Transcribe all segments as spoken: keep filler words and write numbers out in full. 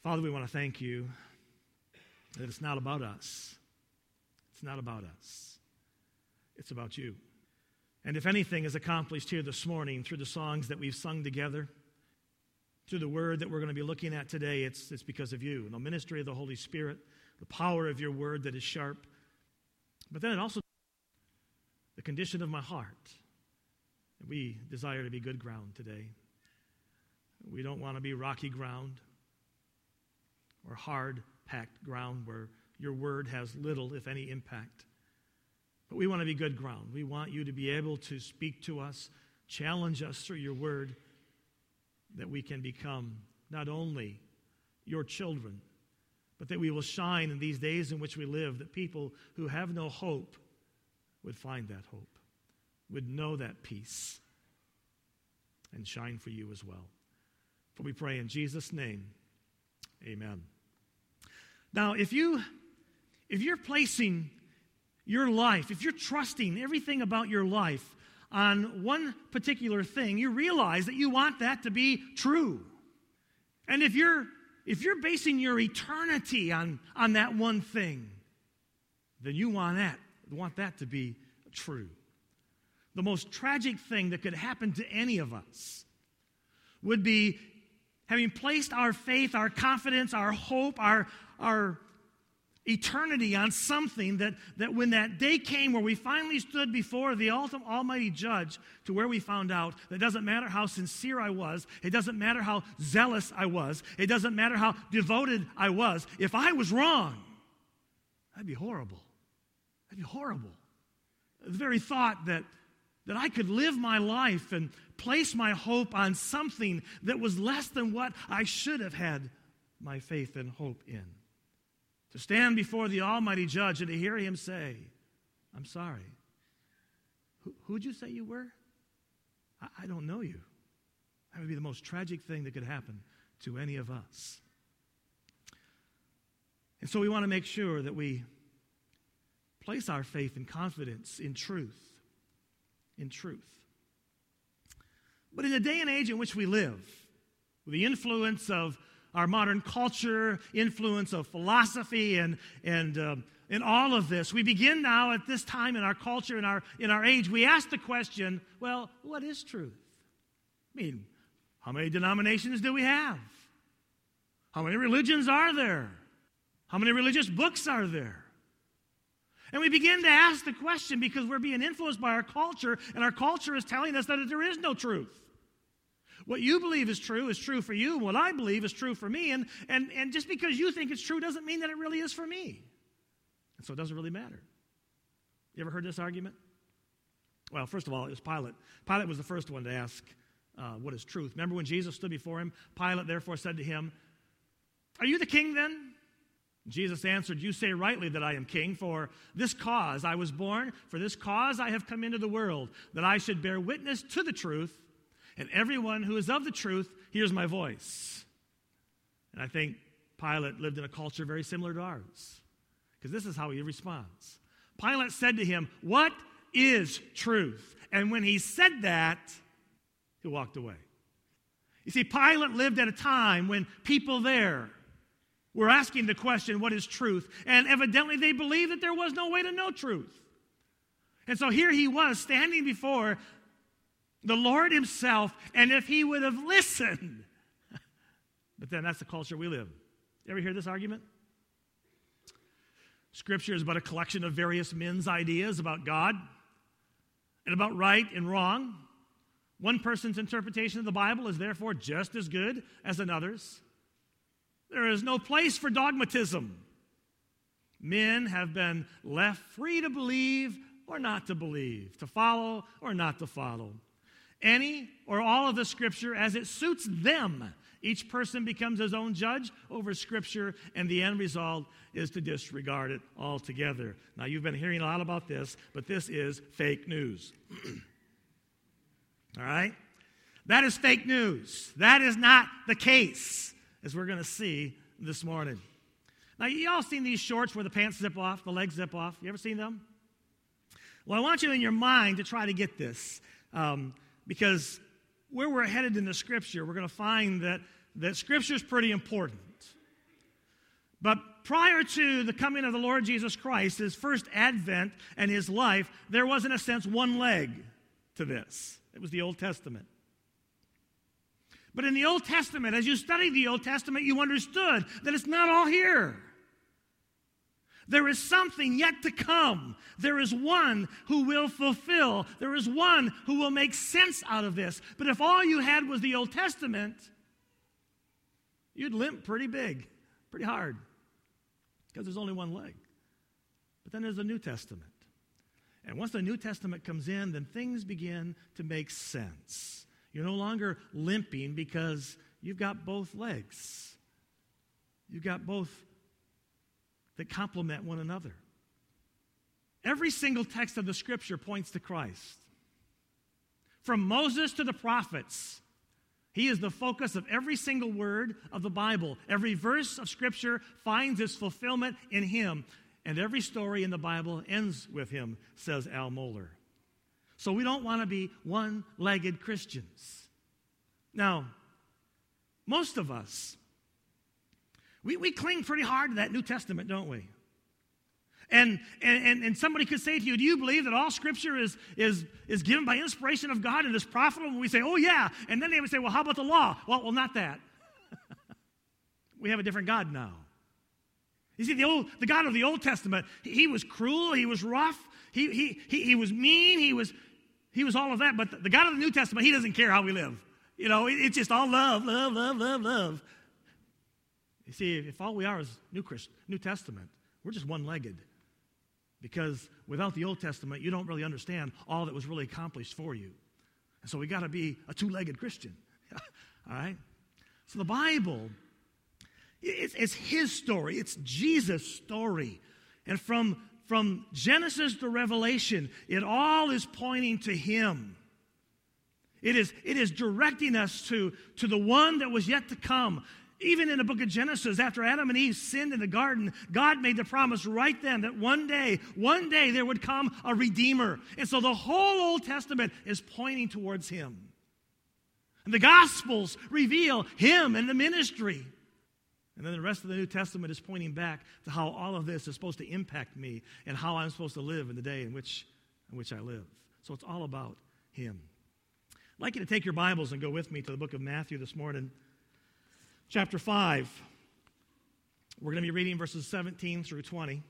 Father, we want to thank you that it's not about us. It's not about us. It's about you. And if anything is accomplished here this morning through the songs that we've sung together, through the word that we're going to be looking at today, it's, it's because of you and the ministry of the Holy Spirit, the power of your word that is sharp. But then it also, the condition of my heart. We desire to be good ground today. We don't want to be rocky ground or hard-packed ground where your word has little, if any, impact. But we want to be good ground. We want you to be able to speak to us, challenge us through your word, that we can become not only your children, but that we will shine in these days in which we live, that people who have no hope would find that hope, would know that peace, and shine for you as well. For we pray in Jesus' name, amen. Now, if you, if you're placing your life, if you're trusting everything about your life on one particular thing, you realize that you want that to be true. And if you're if you're basing your eternity on, on that one thing, then you want that, want that to be true. The most tragic thing that could happen to any of us would be having placed our faith, our confidence, our hope, our, our eternity on something that, that when that day came where we finally stood before the ultimate almighty judge, to where we found out that it doesn't matter how sincere I was, it doesn't matter how zealous I was, it doesn't matter how devoted I was, if I was wrong, that'd be horrible. That'd be horrible. The very thought that, that I could live my life and place my hope on something that was less than what I should have had my faith and hope in. To stand before the almighty judge and to hear him say, I'm sorry. Who, who'd you say you were? I, I don't know you. That would be the most tragic thing that could happen to any of us. And so we want to make sure that we place our faith and confidence in truth. In truth. But in the day and age in which we live, with the influence of our modern culture, influence of philosophy, and and um, in all of this, we begin now at this time in our culture, in our in our age, we ask the question, well, what is truth? I mean, how many denominations do we have? How many religions are there? How many religious books are there? And we begin to ask the question because we're being influenced by our culture, and our culture is telling us that there is no truth. What you believe is true is true for you, and what I believe is true for me, and, and, and just because you think it's true doesn't mean that it really is for me. And so it doesn't really matter. You ever heard this argument? Well, first of all, it was Pilate. Pilate was the first one to ask, uh, what is truth? Remember when Jesus stood before him? Pilate therefore said to him, are you the king then? Jesus answered, you say rightly that I am king. For this cause I was born, for this cause I have come into the world, that I should bear witness to the truth, and everyone who is of the truth hears my voice. And I think Pilate lived in a culture very similar to ours, because this is how he responds. Pilate said to him, what is truth? And when he said that, he walked away. You see, Pilate lived at a time when people there were asking the question, what is truth? And evidently they believed that there was no way to know truth. And so here he was standing before the Lord himself, and if he would have listened. But then that's the culture we live in. You ever hear this argument? Scripture is but a collection of various men's ideas about God and about right and wrong. One person's interpretation of the Bible is therefore just as good as another's. There is no place for dogmatism. Men have been left free to believe or not to believe, to follow or not to follow. Any or all of the Scripture as it suits them. Each person becomes his own judge over Scripture, and the end result is to disregard it altogether. Now, you've been hearing a lot about this, but this is fake news. All right? That is fake news. That is not the case, as we're going to see this morning. Now, you all seen these shorts where the pants zip off, the legs zip off? You ever seen them? Well, I want you in your mind to try to get this. Um, Because where we're headed in the Scripture, we're going to find that, that Scripture is pretty important. But prior to the coming of the Lord Jesus Christ, his first advent and his life, there was, in a sense, one leg to this. It was the Old Testament. But in the Old Testament, as you studied the Old Testament, you understood that it's not all here. There is something yet to come. There is one who will fulfill. There is one who will make sense out of this. But if all you had was the Old Testament, you'd limp pretty big, pretty hard, because there's only one leg. But then there's the New Testament. And once the New Testament comes in, then things begin to make sense. You're no longer limping because you've got both legs. You've got both that complement one another. Every single text of the Scripture points to Christ. From Moses to the prophets, he is the focus of every single word of the Bible. Every verse of Scripture finds its fulfillment in him. And every story in the Bible ends with him, says Al Mohler. So we don't want to be one-legged Christians. Now, most of us, we, we cling pretty hard to that New Testament, don't we? And, and, and somebody could say to you, do you believe that all Scripture is, is, is given by inspiration of God and is profitable? And we say, oh, yeah. And then they would say, well, how about the law? Well, well, not that. We have a different God now. You see, the old, the God of the Old Testament, he, he was cruel, he was rough, he, he, he, he was mean, he was, he was all of that. But the, the God of the New Testament, he doesn't care how we live. You know, it, it's just all love, love, love, love, love. You see, if all we are is New, Christ, New Testament, we're just one-legged. Because without the Old Testament, you don't really understand all that was really accomplished for you. And so we got to be a two-legged Christian. All right? So the Bible, it's, it's his story. It's Jesus' story. And from, from Genesis to Revelation, it all is pointing to him. It is, it is directing us to, to the one that was yet to come. Even in the book of Genesis, after Adam and Eve sinned in the garden, God made the promise right then that one day, one day there would come a Redeemer. And so the whole Old Testament is pointing towards him. And the Gospels reveal him and the ministry. And then the rest of the New Testament is pointing back to how all of this is supposed to impact me and how I'm supposed to live in the day in which, in which I live. So it's all about him. I'd like you to take your Bibles and go with me to the book of Matthew this morning. Chapter five, we're going to be reading verses seventeen through twenty.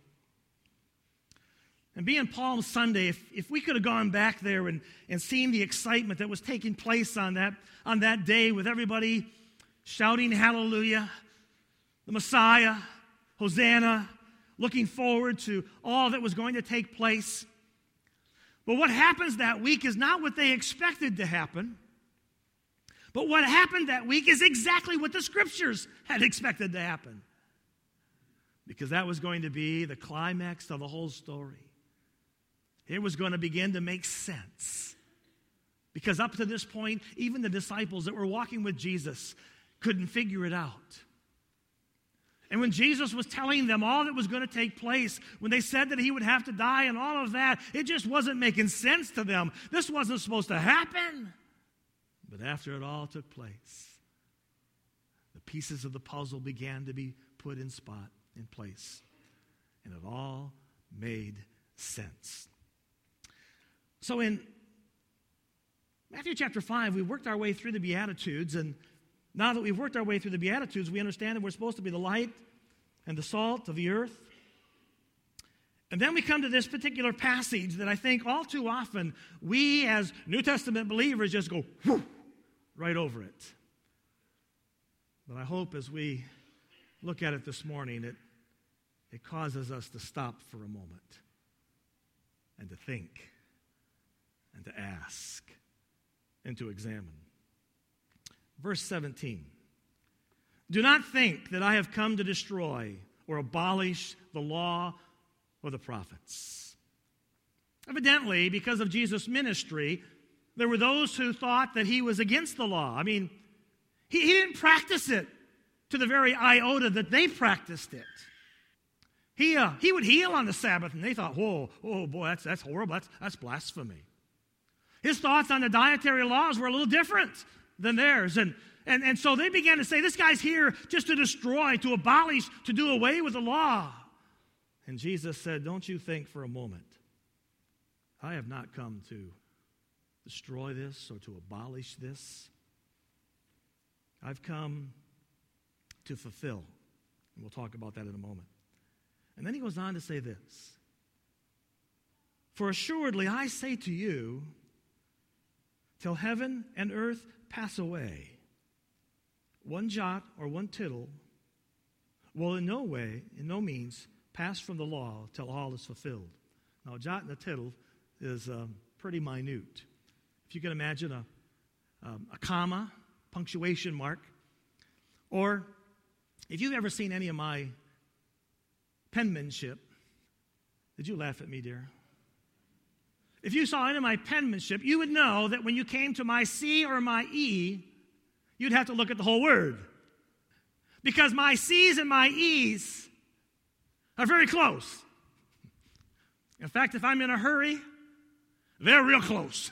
And being Palm Sunday, if, if we could have gone back there and, and seen the excitement that was taking place on that, on that day with everybody shouting hallelujah, the Messiah, Hosanna, looking forward to all that was going to take place. But what happens that week is not what they expected to happen. But what happened that week is exactly what the Scriptures had expected to happen. Because that was going to be the climax of the whole story. It was going to begin to make sense. Because up to this point, even the disciples that were walking with Jesus couldn't figure it out. And when Jesus was telling them all that was going to take place, when they said that he would have to die and all of that, it just wasn't making sense to them. This wasn't supposed to happen. But after it all took place, the pieces of the puzzle began to be put in spot, in place. And it all made sense. So in Matthew chapter five, we worked our way through the Beatitudes, and now that we've worked our way through the Beatitudes, we understand that we're supposed to be the light and the salt of the earth. And then we come to this particular passage that I think all too often we as New Testament believers just go whoo, right over it. But I hope as we look at it this morning, it, it causes us to stop for a moment and to think and to ask and to examine. Verse seventeen. Do not think that I have come to destroy or abolish the law or the prophets. Evidently, because of Jesus' ministry, there were those who thought that he was against the law. I mean, he, he didn't practice it to the very iota that they practiced it. He, uh, he would heal on the Sabbath, and they thought, whoa, oh boy, that's, that's horrible, that's, that's blasphemy. His thoughts on the dietary laws were a little different than theirs, and, And, and so they began to say, this guy's here just to destroy, to abolish, to do away with the law. And Jesus said, don't you think for a moment, I have not come to destroy this or to abolish this. I've come to fulfill. And we'll talk about that in a moment. And then he goes on to say this. For assuredly I say to you, till heaven and earth pass away, one jot or one tittle will in no way, in no means, pass from the law till all is fulfilled. Now, a jot and a tittle is um, pretty minute. If you can imagine a, um, a comma, punctuation mark, or if you've ever seen any of my penmanship, did you laugh at me, dear? If you saw any of my penmanship, you would know that when you came to my C or my E, you'd have to look at the whole word. Because my C's and my E's are very close. In fact, if I'm in a hurry, they're real close.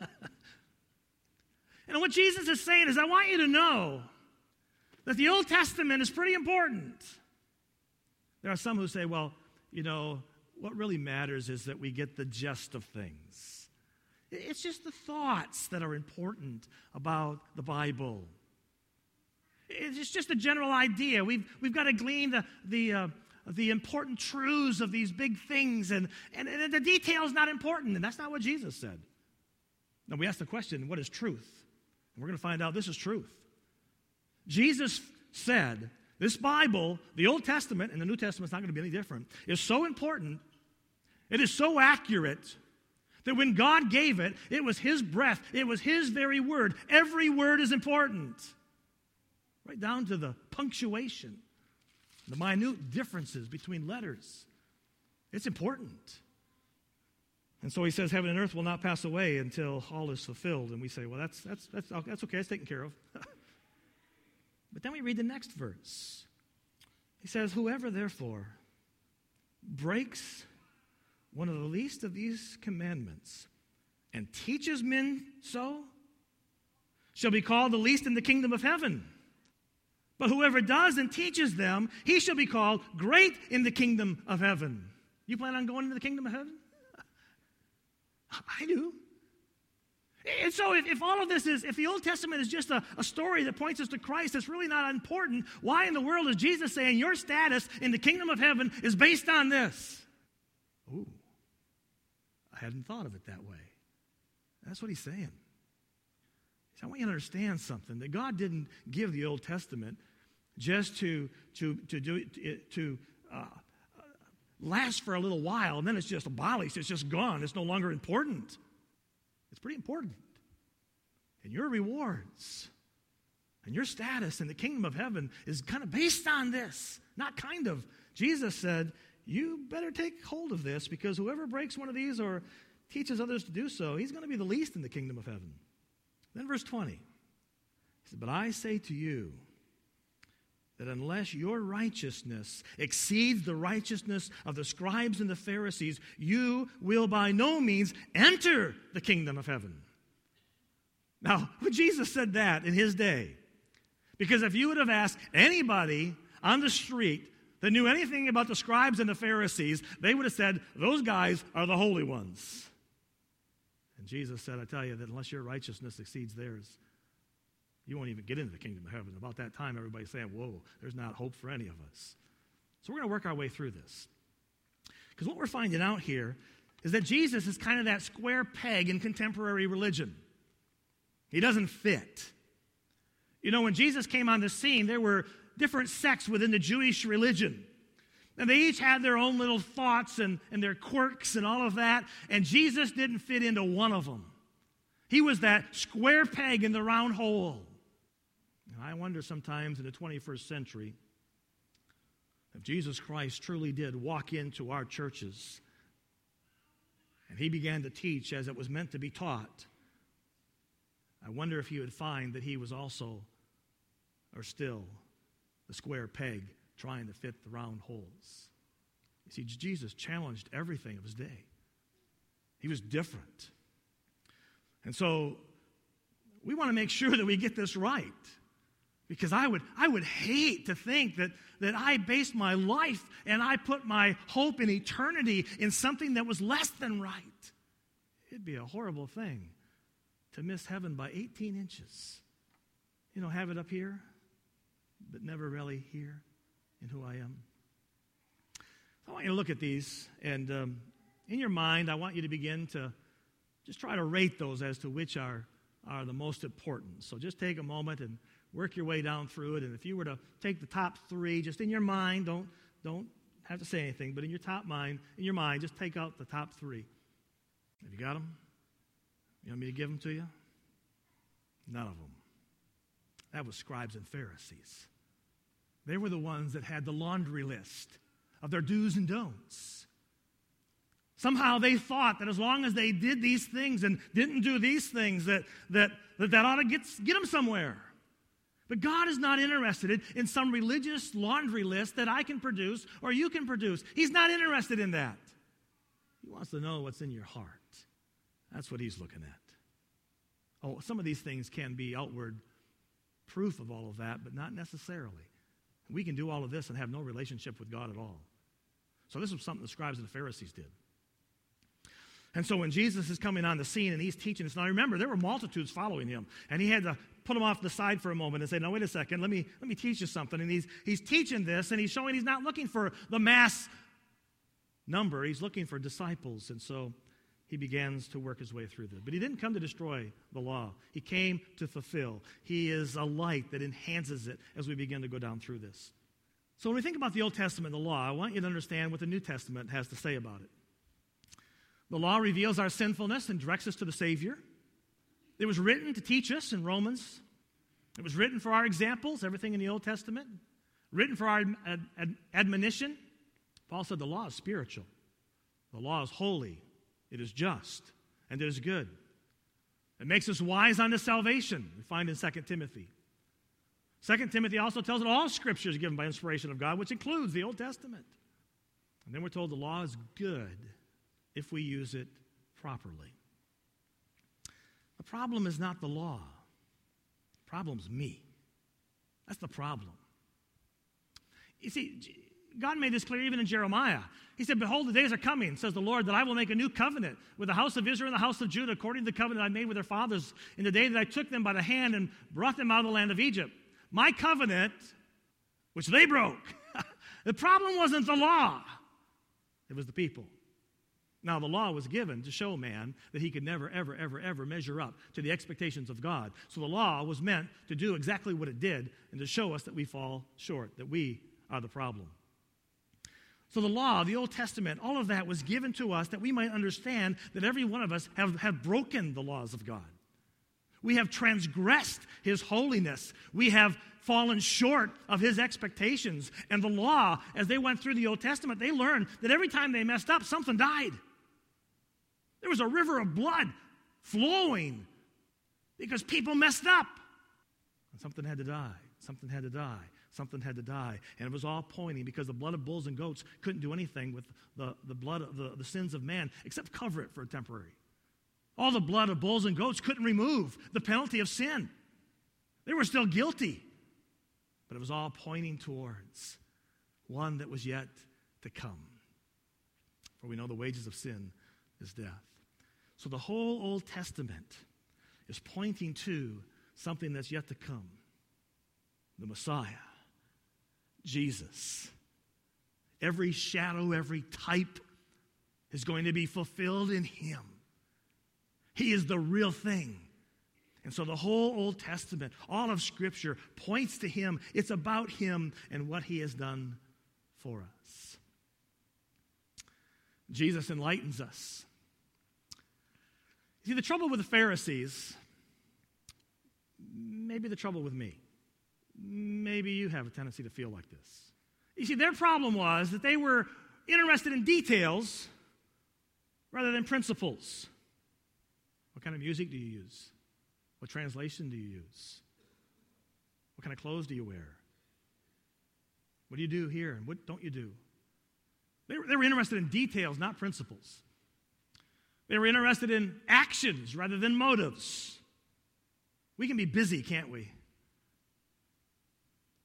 And what Jesus is saying is, I want you to know that the Old Testament is pretty important. There are some who say, well, you know, what really matters is that we get the gist of things. It's just the thoughts that are important about the Bible. It's just a general idea. We've, we've got to glean the, the, uh, the important truths of these big things, and, and, and the detail is not important, and that's not what Jesus said. Now, we ask the question, what is truth? And we're going to find out this is truth. Jesus said, this Bible, the Old Testament, and the New Testament is not going to be any different, is so important, it is so accurate, that when God gave it, it was His breath, it was His very word. Every word is important. Right down to the punctuation, the minute differences between letters. It's important. And so he says, heaven and earth will not pass away until all is fulfilled. And we say, well, that's, that's, that's, that's okay, it's taken care of. But then we read the next verse. He says, whoever therefore breaks one of the least of these commandments and teaches men so, shall be called the least in the kingdom of heaven. But whoever does and teaches them, he shall be called great in the kingdom of heaven. You plan on going into the kingdom of heaven? I do. And so if, if all of this is, if the Old Testament is just a, a story that points us to Christ, that's really not important, why in the world is Jesus saying your status in the kingdom of heaven is based on this? Ooh, I hadn't thought of it that way. That's what he's saying. I want you to understand something, that God didn't give the Old Testament just to, to, to, do, to uh, last for a little while, and then it's just abolished. It's just gone. It's no longer important. It's pretty important. And your rewards and your status in the kingdom of heaven is kind of based on this. Not kind of. Jesus said, you better take hold of this, because whoever breaks one of these or teaches others to do so, he's going to be the least in the kingdom of heaven. Then verse twenty, he said, but I say to you that unless your righteousness exceeds the righteousness of the scribes and the Pharisees, you will by no means enter the kingdom of heaven. Now, when Jesus said that in his day, because if you would have asked anybody on the street that knew anything about the scribes and the Pharisees, they would have said, those guys are the holy ones. And Jesus said, I tell you that unless your righteousness exceeds theirs, you won't even get into the kingdom of heaven. About that time, everybody's saying, whoa, there's not hope for any of us. So we're going to work our way through this. Because what we're finding out here is that Jesus is kind of that square peg in contemporary religion. He doesn't fit. You know, when Jesus came on the scene, there were different sects within the Jewish religion. And they each had their own little thoughts and, and their quirks and all of that. And Jesus didn't fit into one of them. He was that square peg in the round hole. And I wonder sometimes in the twenty-first century if Jesus Christ truly did walk into our churches and he began to teach as it was meant to be taught. I wonder if he would find that he was also, or still, the square peg trying to fit the round holes. You see, Jesus challenged everything of his day. He was different. And so we want to make sure that we get this right. Because I would, I would hate to think that, that I based my life and I put my hope in eternity in something that was less than right. It'd be a horrible thing to miss heaven by eighteen inches. You know, have it up here, but never really here in who I am. So I want you to look at these, and um, in your mind, I want you to begin to just try to rate those as to which are, are the most important. So just take a moment and work your way down through it. And if you were to take the top three, just in your mind, don't, don't have to say anything, but in your top mind, in your mind, just take out the top three. Have you got them? You want me to give them to you? None of them. That was scribes and Pharisees. They were the ones that had the laundry list of their do's and don'ts. Somehow they thought that as long as they did these things and didn't do these things, that that, that, that ought to get, get them somewhere. But God is not interested in some religious laundry list that I can produce or you can produce. He's not interested in that. He wants to know what's in your heart. That's what he's looking at. Oh, some of these things can be outward proof of all of that, but not necessarily. We can do all of this and have no relationship with God at all. So this was something the scribes and the Pharisees did. And so when Jesus is coming on the scene and he's teaching us, now remember, there were multitudes following him, and he had to put them off to the side for a moment and say, no, wait a second, let me, let me teach you something. And he's, he's teaching this, and he's showing he's not looking for the mass number. He's looking for disciples. And so he begins to work his way through this. But he didn't come to destroy the law. He came to fulfill. He is a light that enhances it as we begin to go down through this. So when we think about the Old Testament and the law, I want you to understand what the New Testament has to say about it. The law reveals our sinfulness and directs us to the Savior. It was written to teach us in Romans. It was written for our examples, everything in the Old Testament. Written for our ad- ad- admonition. Paul said the law is spiritual. The law is holy. It is just. And it is good. It makes us wise unto salvation, we find in Second Timothy. Second Timothy also tells us all Scripture is given by inspiration of God, which includes the Old Testament. And then we're told the law is good if we use it properly. The problem is not the law. The problem is me. That's the problem. You see, God made this clear even in Jeremiah. He said, behold, the days are coming, says the Lord, that I will make a new covenant with the house of Israel and the house of Judah, according to the covenant I made with their fathers in the day that I took them by the hand and brought them out of the land of Egypt. My covenant, which they broke. The problem wasn't the law. It was the people. Now, the law was given to show man that he could never, ever, ever, ever measure up to the expectations of God. So the law was meant to do exactly what it did and to show us that we fall short, that we are the problem. So the law, the Old Testament, all of that was given to us that we might understand that every one of us have, have broken the laws of God. We have transgressed his holiness. We have fallen short of his expectations. And the law, as they went through the Old Testament, they learned that every time they messed up, something died. There was a river of blood flowing because people messed up. And something had to die. Something had to die. Something had to die. And it was all pointing because the blood of bulls and goats couldn't do anything with the, the blood of the, the sins of man except cover it for a temporary. All the blood of bulls and goats couldn't remove the penalty of sin. They were still guilty. But it was all pointing towards one that was yet to come. For we know the wages of sin is death. So the whole Old Testament is pointing to something that's yet to come. The Messiah, Jesus. Every shadow, every type is going to be fulfilled in him. He is the real thing. And so the whole Old Testament, all of Scripture, points to him. It's about him and what he has done for us. Jesus enlightens us. See, the trouble with the Pharisees, maybe the trouble with me, maybe you have a tendency to feel like this. You see, their problem was that they were interested in details rather than principles. What kind of music do you use? What translation do you use? What kind of clothes do you wear? What do you do here and what don't you do? They were, they were interested in details, not principles. They were interested in actions rather than motives. We can be busy, can't we?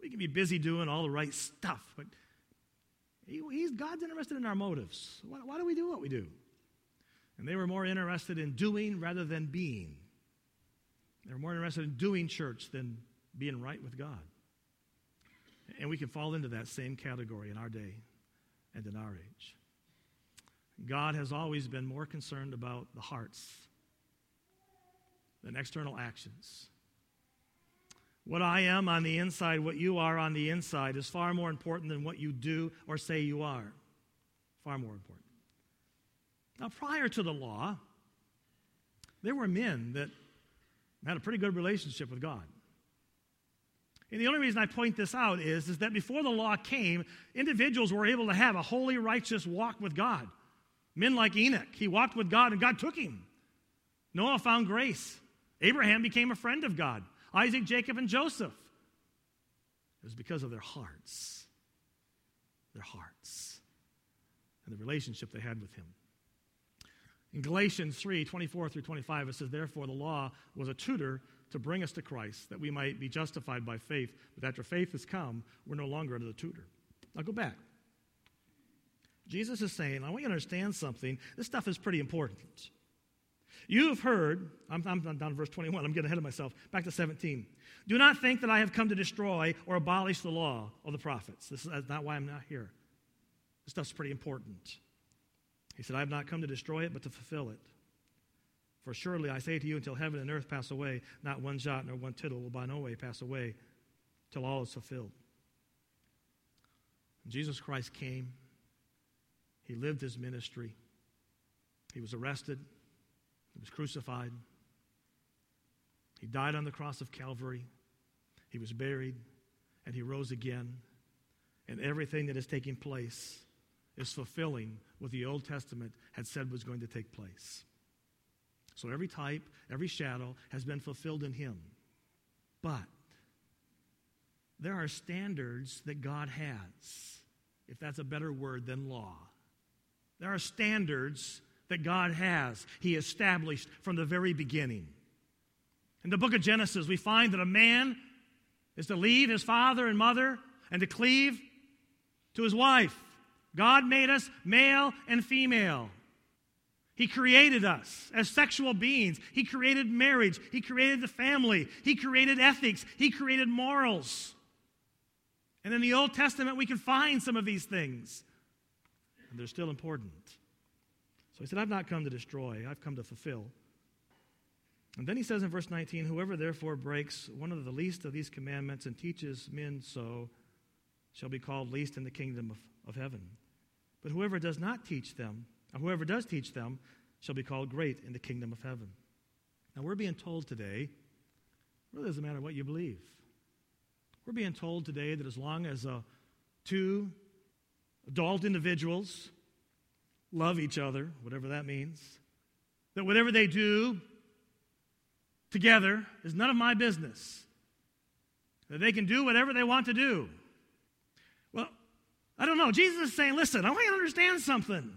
We can be busy doing all the right stuff, but he, he's, God's interested in our motives. Why, why do we do what we do? And they were more interested in doing rather than being. They were more interested in doing church than being right with God. And we can fall into that same category in our day and in our age. God has always been more concerned about the hearts than external actions. What I am on the inside, what you are on the inside, is far more important than what you do or say you are. Far more important. Now, prior to the law, there were men that had a pretty good relationship with God. And the only reason I point this out is, is that before the law came, individuals were able to have a holy, righteous walk with God. Men like Enoch, he walked with God and God took him. Noah found grace. Abraham became a friend of God. Isaac, Jacob, and Joseph. It was because of their hearts. Their hearts. And the relationship they had with him. In Galatians three, twenty-four through twenty-five, it says, therefore the law was a tutor to bring us to Christ, that we might be justified by faith. But after faith has come, we're no longer under the tutor. Now go back. Jesus is saying, I want you to understand something. This stuff is pretty important. You have heard, I'm, I'm down to verse twenty-one, I'm getting ahead of myself. Back to seventeen. Do not think that I have come to destroy or abolish the law or the prophets. This is not why I'm not here. This stuff's pretty important. He said, I have not come to destroy it, but to fulfill it. For surely I say to you, until heaven and earth pass away, not one jot nor one tittle will by no way pass away till all is fulfilled. When Jesus Christ came, he lived his ministry. He was arrested. He was crucified. He died on the cross of Calvary. He was buried, and he rose again. And everything that is taking place is fulfilling what the Old Testament had said was going to take place. So every type, every shadow has been fulfilled in him. But there are standards that God has, if that's a better word than law. There are standards that God has. He established from the very beginning. In the book of Genesis, we find that a man is to leave his father and mother and to cleave to his wife. God made us male and female. He created us as sexual beings. He created marriage. He created the family. He created ethics. He created morals. And in the Old Testament, we can find some of these things. And they're still important. So he said, I've not come to destroy. I've come to fulfill. And then he says in verse nineteen, whoever therefore breaks one of the least of these commandments and teaches men so shall be called least in the kingdom of, of heaven. But whoever does not teach them, or whoever does teach them, shall be called great in the kingdom of heaven. Now we're being told today, it really doesn't matter what you believe. We're being told today that as long as uh, two adult individuals love each other, whatever that means, that whatever they do together is none of my business. That they can do whatever they want to do. Well, I don't know. Jesus is saying, listen, I want you to understand something.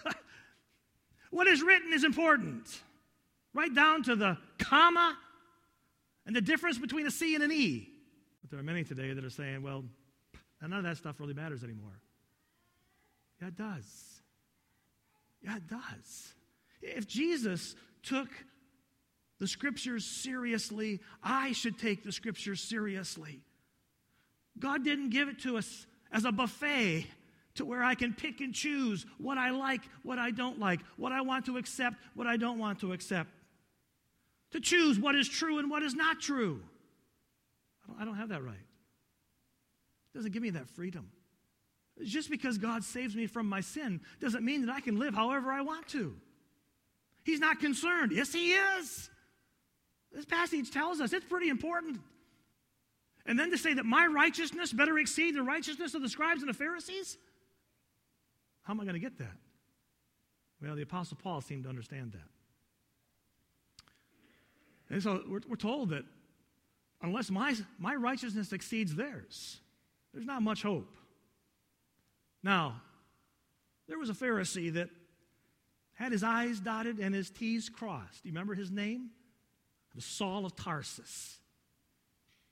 What is written is important. Right down to the comma and the difference between a C and an E. But there are many today that are saying, well, none of that stuff really matters anymore. Yeah, it does. Yeah, it does. If Jesus took the Scriptures seriously, I should take the Scriptures seriously. God didn't give it to us as a buffet to where I can pick and choose what I like, what I don't like, what I want to accept, what I don't want to accept. To choose what is true and what is not true. I don't, I don't have that right. It doesn't give me that freedom. Just because God saves me from my sin doesn't mean that I can live however I want to. He's not concerned. Yes, he is. This passage tells us it's pretty important. And then to say that my righteousness better exceed the righteousness of the scribes and the Pharisees? How am I going to get that? Well, the Apostle Paul seemed to understand that. And so we're, we're told that unless my, my righteousness exceeds theirs, there's not much hope. Now, there was a Pharisee that had his I's dotted and his T's crossed. Do you remember his name? It was Saul of Tarsus.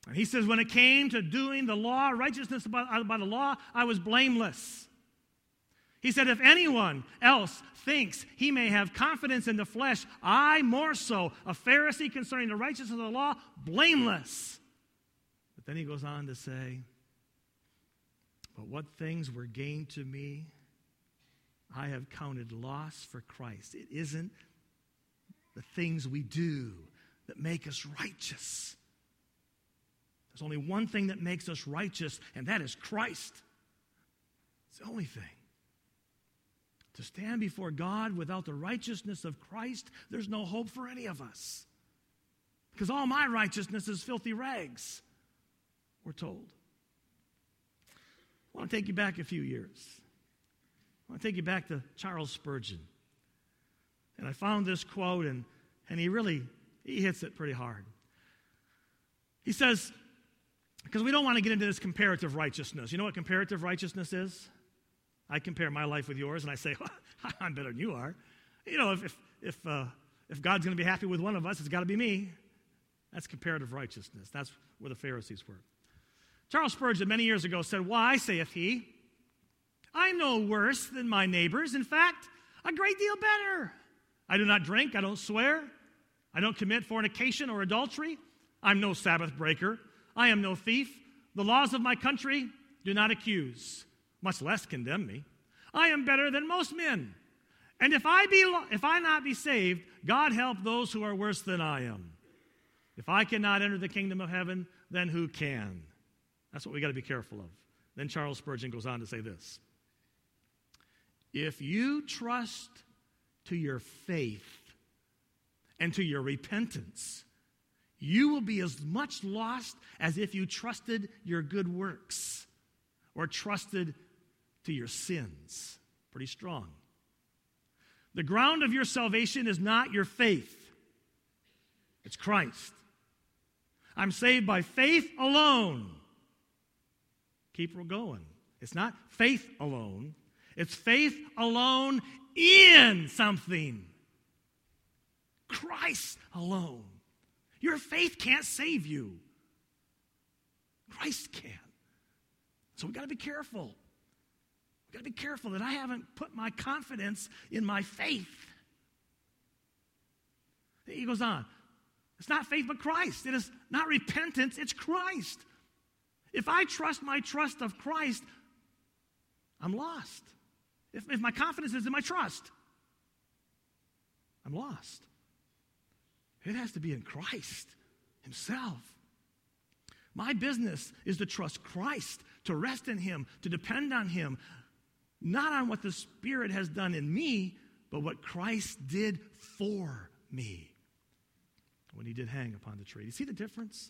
And he says, when it came to doing the law, righteousness by, by the law, I was blameless. He said, if anyone else thinks he may have confidence in the flesh, I more so, a Pharisee concerning the righteousness of the law, blameless. But then he goes on to say, but what things were gained to me, I have counted loss for Christ. It isn't the things we do that make us righteous. There's only one thing that makes us righteous, and that is Christ. It's the only thing. To stand before God without the righteousness of Christ, there's no hope for any of us. Because all my righteousness is filthy rags, we're told. I want to take you back a few years. I want to take you back to Charles Spurgeon. And I found this quote, and, and he really, he hits it pretty hard. He says, because we don't want to get into this comparative righteousness. You know what comparative righteousness is? I compare my life with yours, and I say, well, I'm better than you are. You know, if if if, uh, if God's going to be happy with one of us, it's got to be me. That's comparative righteousness. That's where the Pharisees were. Charles Spurgeon, many years ago, said, why, saith he, I'm no worse than my neighbors. In fact, a great deal better. I do not drink. I don't swear. I don't commit fornication or adultery. I'm no Sabbath breaker. I am no thief. The laws of my country do not accuse, much less condemn me. I am better than most men. And if I be if I not be saved, God help those who are worse than I am. If I cannot enter the kingdom of heaven, then who can? That's what we got to be careful of. Then Charles Spurgeon goes on to say this. If you trust to your faith and to your repentance, you will be as much lost as if you trusted your good works or trusted to your sins. Pretty strong. The ground of your salvation is not your faith. It's Christ. I'm saved by faith alone. Keep going. It's not faith alone. It's faith alone in something. Christ alone. Your faith can't save you. Christ can. So we've got to be careful. We've got to be careful that I haven't put my confidence in my faith. He goes on. It's not faith but Christ. It is not repentance, it's Christ. If I trust my trust of Christ, I'm lost. If, if my confidence is in my trust, I'm lost. It has to be in Christ himself. My business is to trust Christ, to rest in him, to depend on him, not on what the Spirit has done in me, but what Christ did for me when he did hang upon the tree. You see the difference?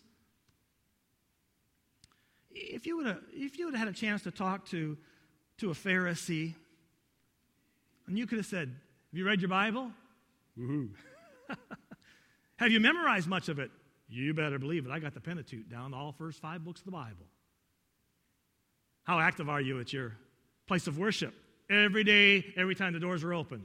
If you would have, if you would have had a chance to talk to, to a Pharisee, and you could have said, have you read your Bible? Woohoo. Have you memorized much of it? You better believe it. I got the Pentateuch down, all first five books of the Bible. How active are you at your place of worship? Every day, every time the doors are open.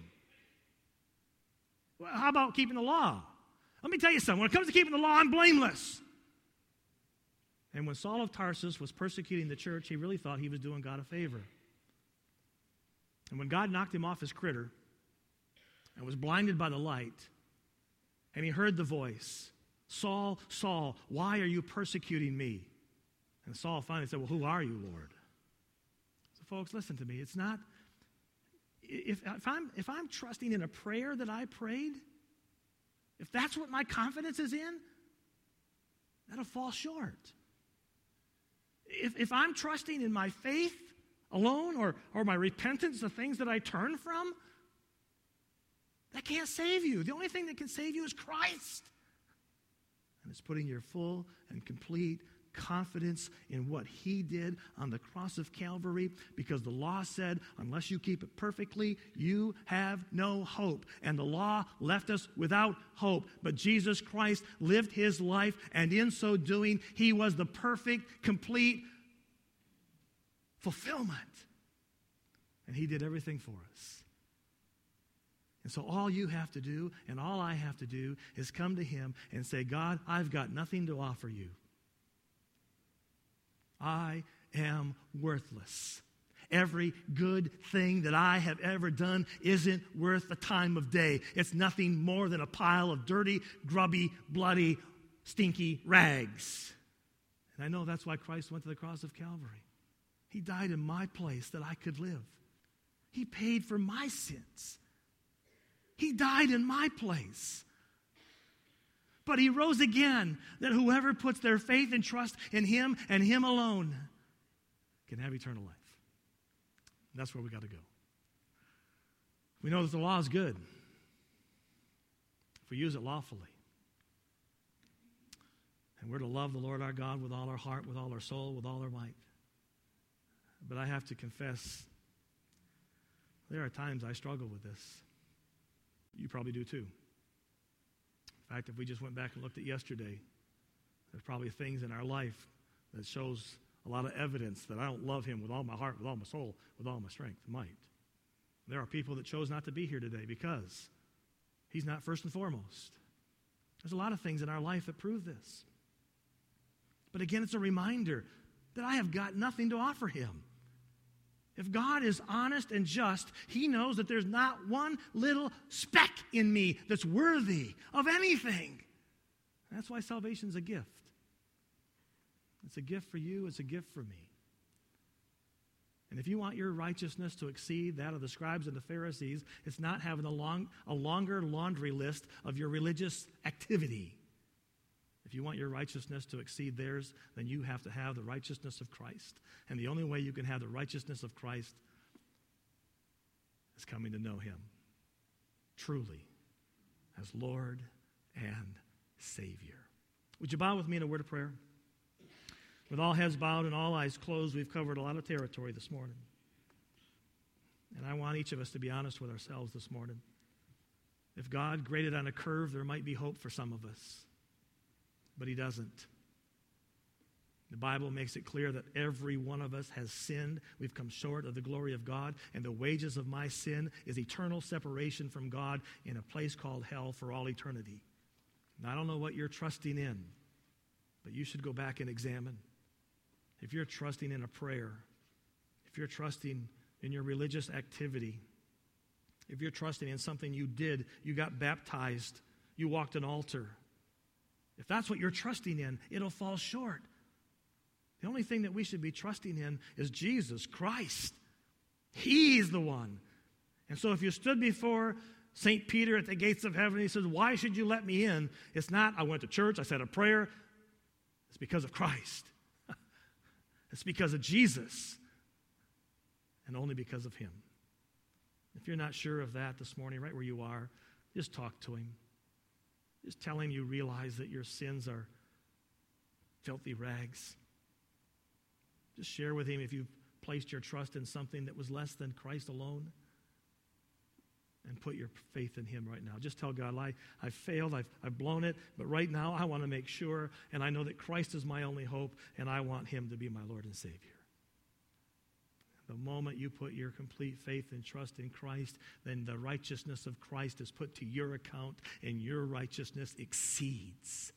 Well, how about keeping the law? Let me tell you something. When it comes to keeping the law, I'm blameless. And when Saul of Tarsus was persecuting the church, he really thought he was doing God a favor. And when God knocked him off his critter and was blinded by the light, and he heard the voice, Saul, Saul, why are you persecuting me? And Saul finally said, well, who are you, Lord? So folks, listen to me. It's not, if, if, I'm, if I'm trusting in a prayer that I prayed, if that's what my confidence is in, that'll fall short. If, if I'm trusting in my faith alone or, or my repentance, the things that I turn from, that can't save you. The only thing that can save you is Christ. And it's putting your full and complete confidence in what he did on the cross of Calvary, because the law said, unless you keep it perfectly, you have no hope. And the law left us without hope. But Jesus Christ lived his life, and in so doing, he was the perfect, complete fulfillment. And he did everything for us. And so all you have to do, and all I have to do, is come to him and say, God, I've got nothing to offer you. I am worthless. Every good thing that I have ever done isn't worth the time of day. It's nothing more than a pile of dirty, grubby, bloody, stinky rags. And I know that's why Christ went to the cross of Calvary. He died in my place that I could live. He paid for my sins. He died in my place. But he rose again, that whoever puts their faith and trust in him and him alone can have eternal life. And that's where we got to go. We know that the law is good if we use it lawfully. And we're to love the Lord our God with all our heart, with all our soul, with all our might. But I have to confess, there are times I struggle with this. You probably do too. In fact, if we just went back and looked at yesterday, there's probably things in our life that shows a lot of evidence that I don't love him with all my heart, with all my soul, with all my strength and might. There are people that chose not to be here today because he's not first and foremost. There's a lot of things in our life that prove this. But again, it's a reminder that I have got nothing to offer him. If God is honest and just, he knows that there's not one little speck in me that's worthy of anything. That's why salvation's a gift. It's a gift for you. It's a gift for me. And if you want your righteousness to exceed that of the scribes and the Pharisees, it's not having a, long, a longer laundry list of your religious activity. If you want your righteousness to exceed theirs, then you have to have the righteousness of Christ. And the only way you can have the righteousness of Christ is coming to know him truly as Lord and Savior. Would you bow with me in a word of prayer? With all heads bowed and all eyes closed, we've covered a lot of territory this morning. And I want each of us to be honest with ourselves this morning. If God graded on a curve, there might be hope for some of us. But he doesn't. The Bible makes it clear that every one of us has sinned. We've come short of the glory of God, and the wages of my sin is eternal separation from God in a place called hell for all eternity. And I don't know what you're trusting in, but you should go back and examine. If you're trusting in a prayer, if you're trusting in your religious activity, if you're trusting in something you did, you got baptized, you walked an altar, if that's what you're trusting in, it'll fall short. The only thing that we should be trusting in is Jesus Christ. He's the one. And so if you stood before Saint Peter at the gates of heaven, he says, why should you let me in? It's not, I went to church, I said a prayer. It's because of Christ. It's because of Jesus. And only because of him. If you're not sure of that this morning, right where you are, just talk to him. Just tell him you realize that your sins are filthy rags. Just share with him if you've placed your trust in something that was less than Christ alone. And put your faith in him right now. Just tell God, I, I failed, I've, I've blown it, but right now I want to make sure, and I know that Christ is my only hope, and I want him to be my Lord and Savior. The moment you put your complete faith and trust in Christ, then the righteousness of Christ is put to your account, and your righteousness exceeds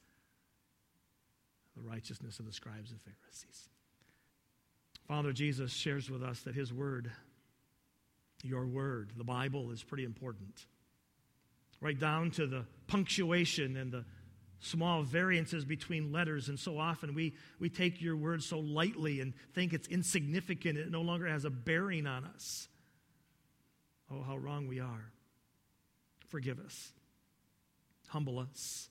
the righteousness of the scribes and Pharisees. Father, Jesus shares with us that his word, your word, the Bible, is pretty important. Right down to the punctuation and the small variances between letters, and so often we, we take your word so lightly and think it's insignificant. It no longer has a bearing on us. Oh, how wrong we are. Forgive us. Humble us.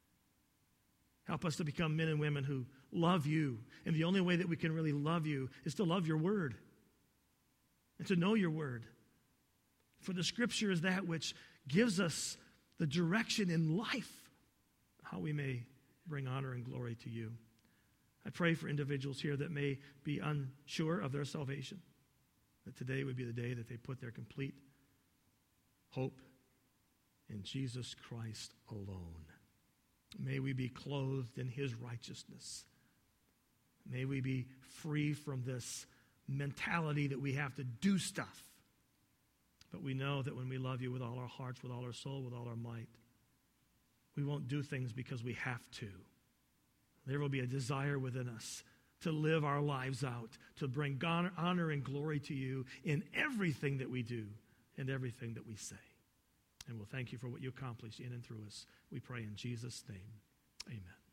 Help us to become men and women who love you. And the only way that we can really love you is to love your word and to know your word. For the scripture is that which gives us the direction in life, how we may bring honor and glory to you. I pray for individuals here that may be unsure of their salvation, that today would be the day that they put their complete hope in Jesus Christ alone. May we be clothed in his righteousness. May we be free from this mentality that we have to do stuff. But we know that when we love you with all our hearts, with all our soul, with all our might, we won't do things because we have to. There will be a desire within us to live our lives out, to bring honor and glory to you in everything that we do and everything that we say. And we'll thank you for what you accomplished in and through us. We pray in Jesus' name. Amen.